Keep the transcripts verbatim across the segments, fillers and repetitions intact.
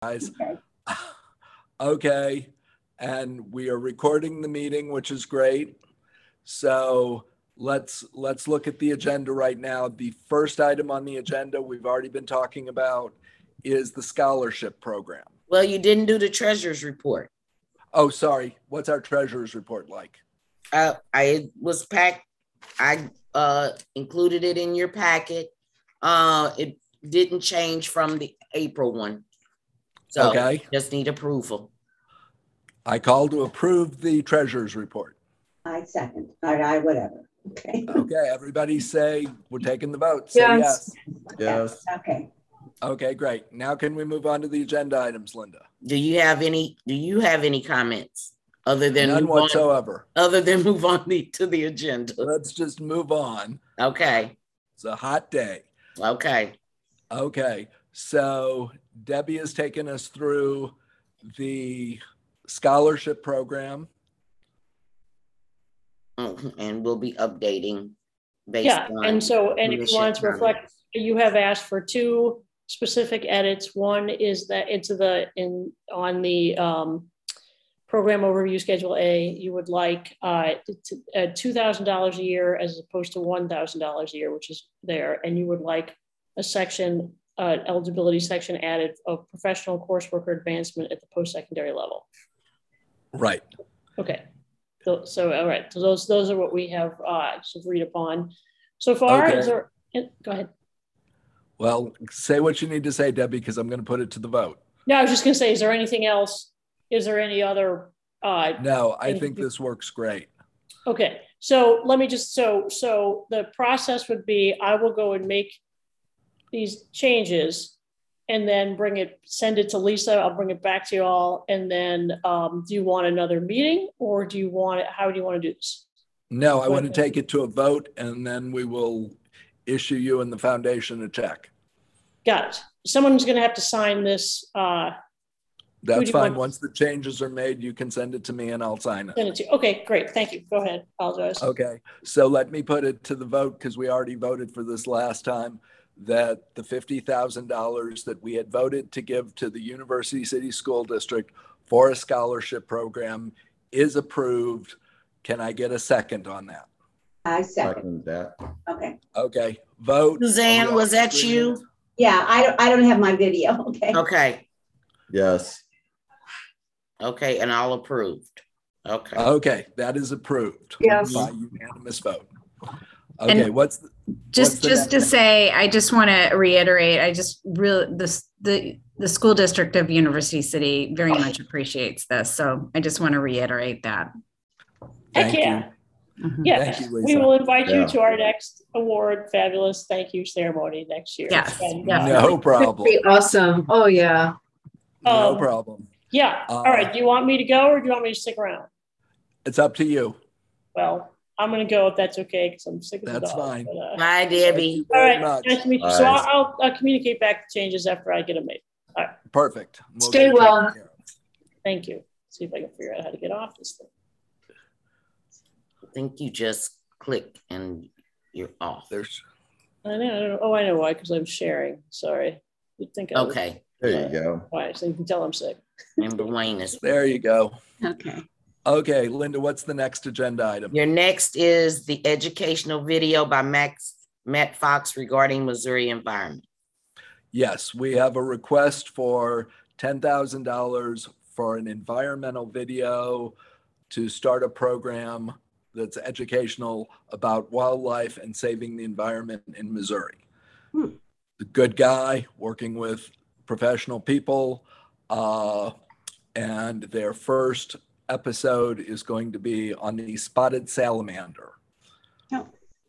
guys. Okay. Okay, and we are recording the meeting, which is great. So let's let's look at the agenda right now. The first item on the agenda we've already been talking about is the scholarship program. Well, you didn't do the treasurer's report. Oh, sorry. What's our treasurer's report like? Uh, I was packed. I uh, included it in your packet. Uh, it didn't change from the April one. So Okay. just need approval. I call to approve the treasurer's report. I second, or I, whatever, okay. Okay, everybody say, we're taking the vote. Say yes. Yes. Okay, Okay, great. Now can we move on to the agenda items, Linda? Do you have any, do you have any comments other than None move on, whatsoever. other than move on the, to the agenda? Let's just move on. Okay. It's a hot day. Okay. Okay, so Debbie has taken us through the scholarship program. Mhm. And we'll be updating based Yeah, on. and so, and if you commission want to reflect, comments. you have asked for two specific edits. One is that into the, in, on the um, program overview schedule A, you would like uh, to- uh, two thousand dollars a year as opposed to one thousand dollars a year, which is there. And you would like a section, uh, eligibility section added of professional coursework or advancement at the post-secondary level. Right. Okay. So, so, all right, so those, those are what we have uh, agreed upon so far. Okay. Is there, go ahead. Well, say what you need to say, Debbie, because I'm going to put it to the vote. No, I was just gonna say, is there anything else? Is there any other, uh, No, I think this works great. okay, so let me just, so, so the process would be, I will go and make these changes and then bring it, send it to Lisa, I'll bring it back to you all. And then, um, do you want another meeting or do you want it, how do you want to do this? No, I want to take it to a vote and then we will issue you and the foundation a check. Got it. Someone's gonna have to sign this, uh, That's do you fine. want- Once the changes are made, you can send it to me and I'll sign it. send it to, okay, great, thank you, go ahead, apologize. Okay, so let me put it to the vote because we already voted for this last time, that the fifty thousand dollars that we had voted to give to the University City School District for a scholarship program is approved. Can I get a second on that? I second, Second that. okay. Okay, vote. Suzanne, Are we was all that in you? agreement? Yeah, I don't, I don't have my video, okay. Okay. Yes. Okay, and all approved. Okay. Okay, that is approved. Yes. By unanimous vote. Okay, And what's, the- Just, What's the just to next- say, I just want to reiterate, I just really, this, the, the school district of University City very much appreciates this. So I just want to reiterate that. Heck thank yeah. you. Mhm. Yes, Thank you, we Lisa. will invite you Yeah. to our next award fabulous thank you ceremony next year. Yes, And, uh, definitely. No problem, Be awesome. Oh, yeah. no Um, problem. Yeah, Uh, all right, do you want me to go or do you want me to stick around? It's up to you. Well, I'm gonna go if that's okay, because I'm sick of the That's dog. fine. but, uh, Bye, Thank Debbie. you All very right, much. nice to meet you. So Bye. I'll, I'll communicate back the changes after I get them made. Perfect. We'll Stay get it well. taken care of. Thank you. See if I can figure out how to get off this thing. I think you just click and you're off. There's, I know, I don't know. Oh, I know why, because I'm sharing. Sorry. You'd think I was Okay. There you go. why, so you can tell I'm sick. Remember Wayne is. there you go. Okay. Okay, Linda, what's the next agenda item? Your next is the educational video by Max, Matt Fox regarding Missouri environment. Yes, we have a request for ten thousand dollars for an environmental video to start a program that's educational about wildlife and saving the environment in Missouri. Hmm. The good guy working with professional people, uh, and their first episode is going to be on the spotted salamander. Oh.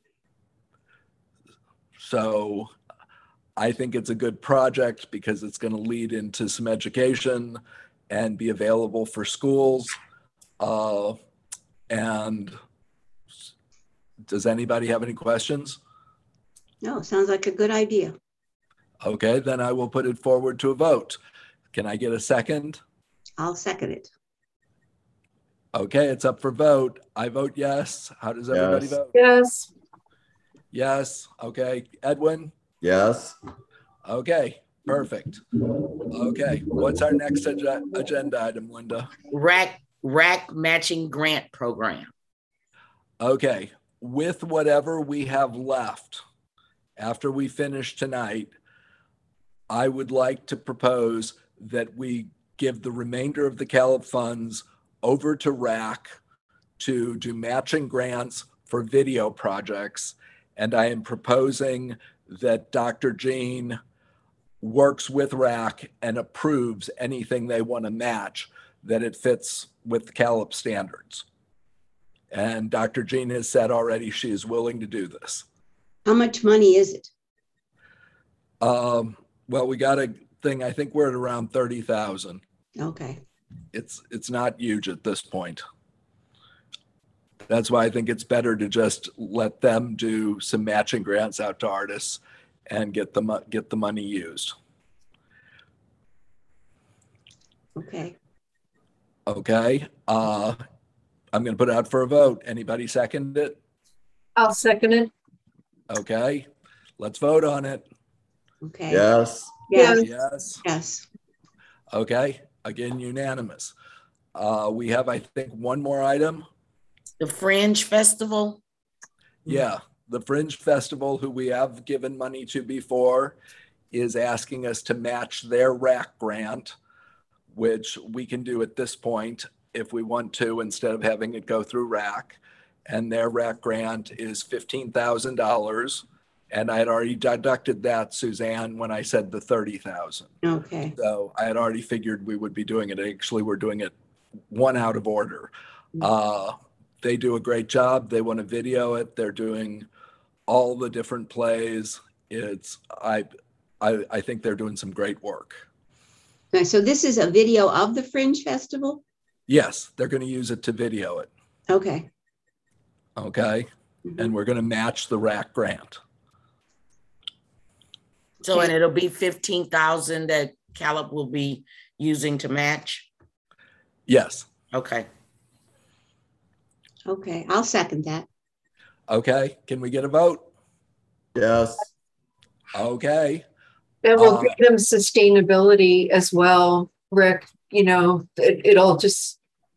So I think it's a good project because it's going to lead into some education and be available for schools. Uh, and does anybody have any questions? No, sounds like a good idea. Okay, then I will put it forward to a vote. Can I get a second? I'll second it. Okay, it's up for vote. I vote yes. How does everybody Yes. vote? Yes. Yes. Okay, Edwin? Yes. Okay, Perfect. Okay, what's our next ag- agenda item, Linda? Rack, rack matching grant program. Okay, with whatever we have left after we finish tonight, I would like to propose that we give the remainder of the CALIP funds over to RAC to do matching grants for video projects. And I am proposing that Doctor Jean works with RAC and approves anything they want to match, that it fits with CALIP standards. And Doctor Jean has said already she is willing to do this. How much money is it? Um, well, we got a thing, I think we're at around thirty thousand. Okay, It's, it's not huge at this point. That's why I think it's better to just let them do some matching grants out to artists and get the, mo- get the money used. okay. Okay, uh, I'm gonna put it out for a vote. Anybody second it? I'll second it. Okay, let's vote on it. Okay. Yes. Yes, Yes, yes. okay, again, unanimous. Uh, we have, I think, one more item. The Fringe Festival. Yeah, the Fringe Festival, who we have given money to before, is asking us to match their RAC grant, which we can do at this point if we want to, instead of having it go through RAC. And their RAC grant is fifteen thousand dollars. And I had already deducted that, Suzanne, when I said the thirty thousand. Okay, So I had already figured we would be doing it. Actually, we're doing it one out of order. Uh, they do a great job. They want to video it. They're doing all the different plays. It's, I, I, I think they're doing some great work. Okay, so this is a video of the Fringe Festival? Yes, they're going to use it to video it. Okay. Okay. Mhm. And we're going to match the RAC grant. So, Okay. and it'll be fifteen thousand that CALIP will be using to match. Yes. Okay. Okay, I'll second that. Okay. Can we get a vote? Yes. Okay. That will Uh, give them sustainability as well, Rick. You know, it, it'll just,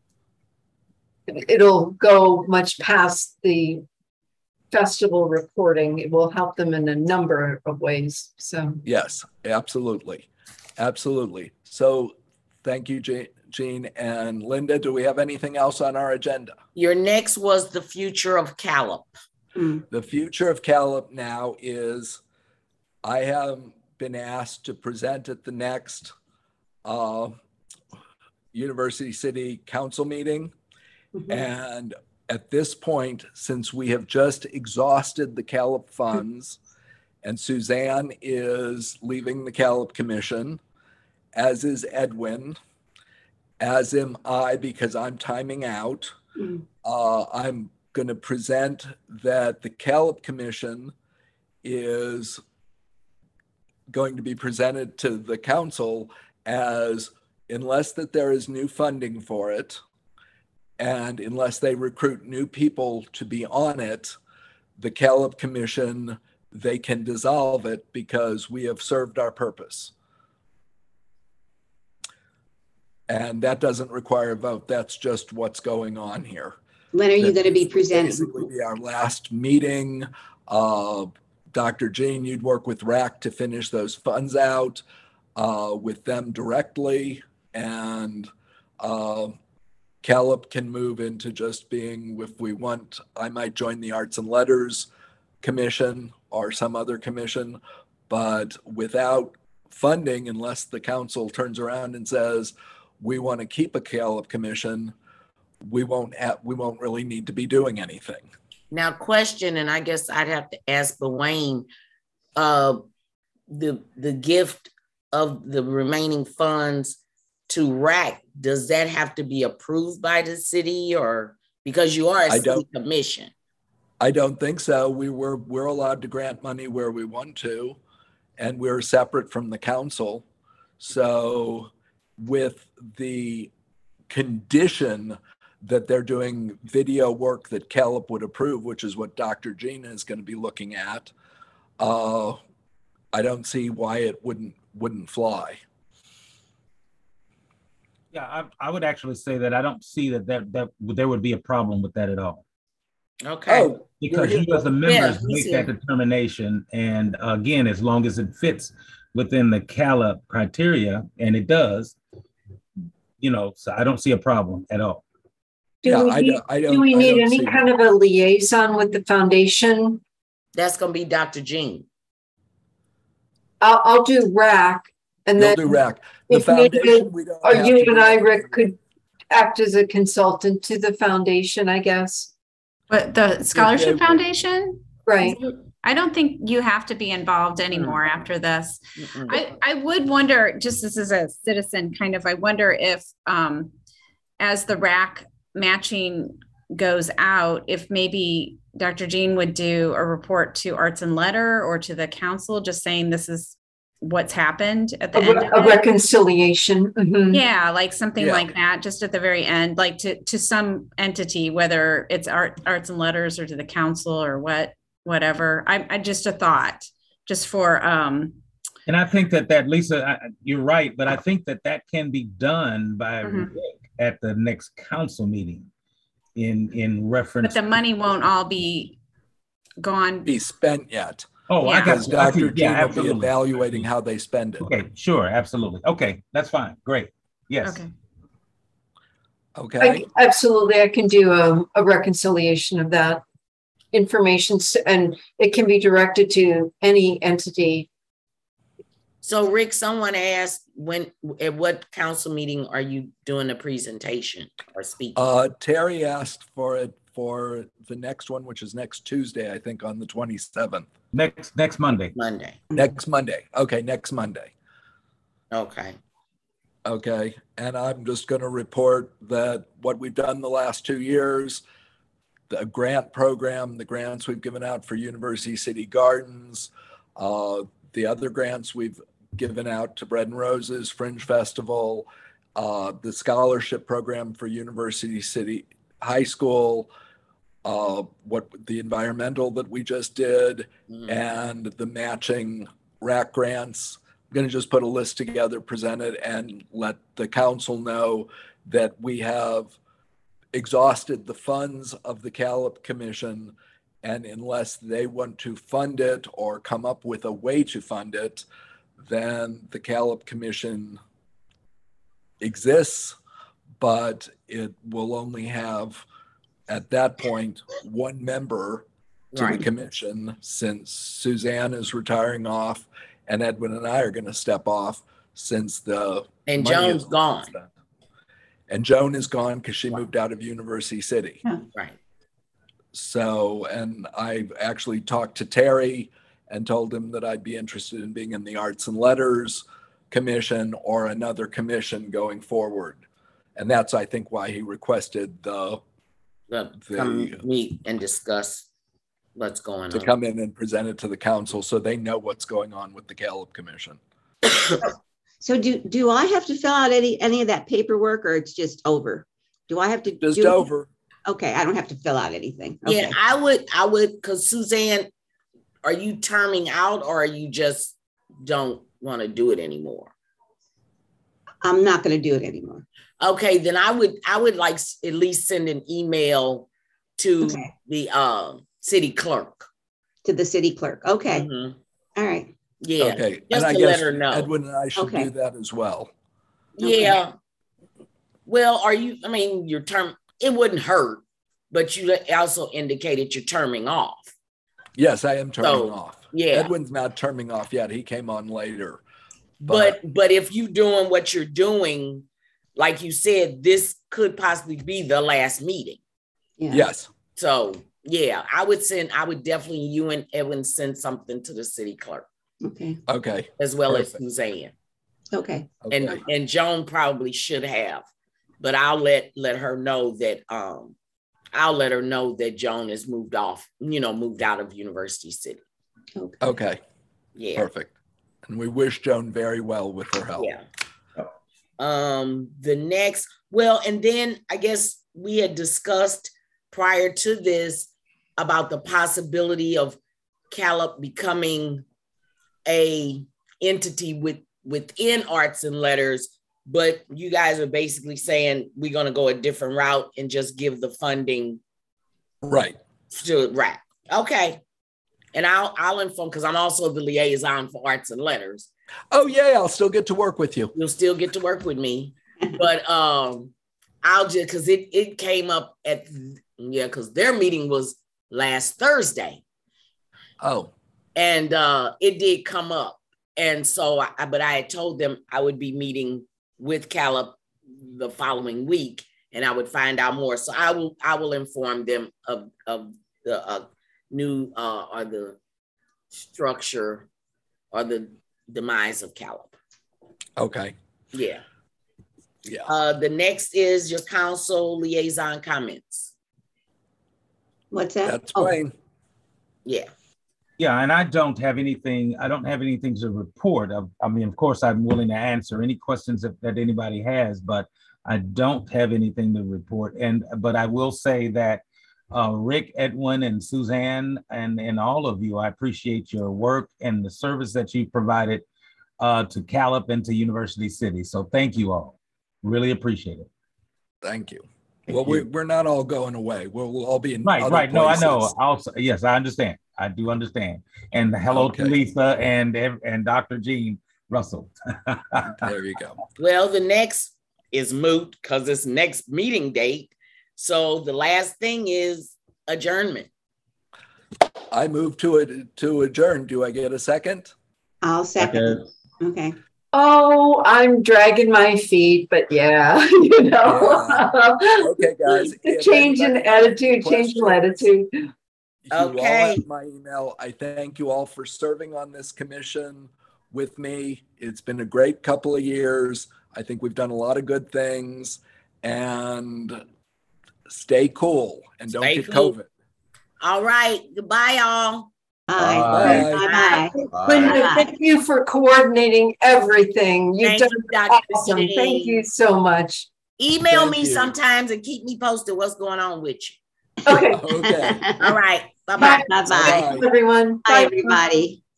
it'll go much past the festival reporting. It will help them in a number of ways. So, Yes, absolutely. Absolutely. So thank you, Je- Jean and Linda. Do we have anything else on our agenda? Your next was the future of CALIP. Mm, The future of CALIP now is, I have been asked to present at the next uh, University City Council meeting. mhm. And at this point, since we have just exhausted the CALIP funds, and Suzanne is leaving the CALIP Commission, as is Edwin, as am I because I'm timing out, Mm. uh, I'm going to present that the CALIP Commission is going to be presented to the council as, unless that there is new funding for it, and unless they recruit new people to be on it, the CALIP Commission, they can dissolve it because we have served our purpose. And that doesn't require a vote. That's just what's going on here. When are you That going to be this will presenting? Basically be our last meeting. Uh, Doctor Jean, you'd work with RAC to finish those funds out uh, with them directly. And uh, CALIP can move into just being, if we want, I might join the Arts and Letters Commission or some other commission, but without funding, unless the council turns around and says, we want to keep a CALIP commission, we won't have, we won't really need to be doing anything. Now, question, and I guess I'd have to ask Bewane, uh, the the gift of the remaining funds to RAC, does that have to be approved by the city, or because you are a I city don't- commission? I don't think so. We were, we're allowed to grant money where we want to, and we're separate from the council. So with the condition that they're doing video work that CALIP would approve, which is what Doctor Jean is going to be looking at, uh, I don't see why it wouldn't wouldn't fly. Yeah, I, I would actually say that I don't see that, that that there would be a problem with that at all. Okay. Oh, Because you're you here. as the members Yeah, he's make that here. determination. And again, as long as it fits within the CALA criteria, and it does, you know, so I don't see a problem at all. Do Yeah, we I need, don't- I don't- do we I need don't any see kind of a liaison with the foundation? That's gonna be Doctor Jean. I'll, I'll do R A C and You'll then do R A C. The if needed, foundation, we don't or have you to and do I, anything. Rick, could act as a consultant to the foundation, I guess. But the Scholarship they- Foundation, Right. I don't think you have to be involved anymore after this. Mm-mm. I, I would wonder, just this as a citizen, kind of, I wonder if, um, as the R A C matching goes out, if maybe Doctor Jean would do a report to Arts and Letter or to the council, just saying this is what's happened at the A, end re- of a it. reconciliation. Mhm. Yeah, like something Yeah. like that, just at the very end, like to, to some entity, whether it's art, Arts and Letters or to the council or what, whatever. I, I just a thought, just for, um, And I think that that Lisa, I, you're right, but I think that that can be done by Mhm. Rick at the next council meeting in, in but reference. the money won't all be gone. Be spent yet. Oh, I Yeah. got Because you. I see. Doctor Yeah, Jean will be absolutely. evaluating how they spend it. Okay, sure, absolutely. Okay, that's fine. Great. Yes. Okay. Okay, I, absolutely, I can do a, a reconciliation of that information, s- and it can be directed to any entity. So Rick, someone asked when, at what council meeting are you doing a presentation or speaking? uh, Terry asked for it for the next one, which is next Tuesday, I think on the twenty-seventh. Next, next Monday. Monday. Next Monday. Okay, next Monday. Okay. Okay, and I'm just going to report that what we've done the last two years, the grant program, the grants we've given out for University City Gardens, uh, the other grants we've given out to Bread and Roses, Fringe Festival, uh, the scholarship program for University City High School, uh, what the environmental that we just did, Mm. and the matching R A C grants. I'm going to just put a list together, present it, and let the council know that we have exhausted the funds of the CALIP Commission, and unless they want to fund it or come up with a way to fund it, then the CALIP Commission exists, but it will only have, at that point, one member to Right. the commission, since Suzanne is retiring off and Edwin and I are going to step off since the And money Joan's is gone. spent. And Joan is gone because she moved out of University City. Right. So, and I actually talked to Terry and told him that I'd be interested in being in the Arts and Letters Commission or another commission going forward. And that's, I think, why he requested the, Well, The- come meet and discuss what's going to on. come in and present it to the council so they know what's going on with the CALIP Commission. So do, do I have to fill out any, any of that paperwork, or it's just over? Do I have to? Just do- over. Okay, I don't have to fill out anything. Yeah, Okay. I would, I would, because Suzanne, are you terming out or are you just don't want to do it anymore? I'm not going to do it anymore. Okay, then I would, I would like s- at least send an email to Okay. the uh, city clerk. To the city clerk. Okay, Mhm. all right. Yeah, Okay. And just I to let guess her know. Edwin and I should Okay. do that as well. Okay. yeah. Well, are you, I mean, your term, it wouldn't hurt, but you also indicated you're terming off. Yes, I am turning So, off. yeah. Edwin's not terming off yet. He came on later. But but if you doing what you're doing, like you said, this could possibly be the last meeting. Yeah. Yes. So yeah, I would send, I would definitely, you and Edwin send something to the city clerk Okay, Okay. as well Perfect. as Suzanne. okay. And Okay. and Joan probably should have, but I'll let let her know that um I'll let her know that Joan has moved off, you know, moved out of University City. Okay. Okay. Yeah. Perfect. And we wish Joan very well with her help. Yeah. Um, the next, well, and then I guess we had discussed prior to this about the possibility of CALIP becoming a entity with within arts and letters, but you guys are basically saying we're going to go a different route and just give the funding Right. to R A C. Okay. And I'll I'll inform, because I'm also the liaison for arts and letters. Oh yeah, I'll still get to work with you. You'll still get to work with me, but um, I'll just because it it came up at yeah because their meeting was last Thursday. Oh, and uh, it did come up, and so I but I had told them I would be meeting with Callup the following week, and I would find out more. So I will I will inform them of of the uh, new uh, or the structure or the demise of Callup. okay. Yeah. Yeah. Uh, the next is your council liaison comments. What's that? That's Oh, Wayne. Yeah. Yeah, and I don't have anything, I don't have anything to report. I, I mean, of course, I'm willing to answer any questions that, that anybody has, but I don't have anything to report. And, but I will say that uh, Rick, Edwin, and Suzanne, and, and all of you, I appreciate your work and the service that you provided uh, to Callup and to University City. So thank you all. Really appreciate it. Thank you. Well, we, we're not all going away. We'll, we'll all be in Right, other right. No, I know. places. Also, yes, I understand. I do understand. And hello Okay. to Lisa and and Doctor Jean Russell. There you go. Well, the next is moot because it's next meeting date. So the last thing is adjournment. I move to it to adjourn. Do I get a second? I'll second. Okay. Okay. Oh, I'm dragging my feet, but yeah, you know. Okay, guys. If Change in anybody has any attitude, change in questions, latitude. You all Okay. have my email. I thank you all for serving on this commission with me. It's been a great couple of years. I think we've done a lot of good things, and stay cool and don't Stay get cool. COVID. All right. Goodbye, y'all. Bye. Bye. Bye. Bye. Linda, thank you for coordinating everything. You've Thank done you, Doctor awesome. Jean. Thank you so much. Email Thank me you. sometimes and keep me posted what's going on with you. Okay. Okay. All right. Bye-bye. Bye. Bye-bye. Bye. Everyone. Bye, everybody.